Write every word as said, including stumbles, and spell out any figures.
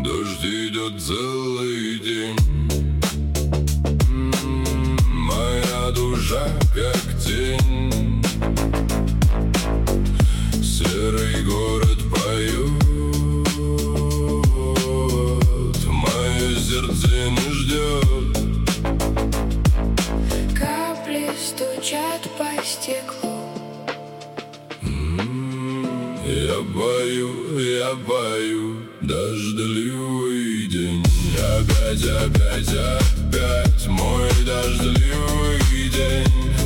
Дождь идет целый день. Моя душа как тень. Серый город поет, мое сердце не ждет. Капли стучат по стеклу. Я пою, я пою дождливый день. Опять, опять, опять мой дождливый день.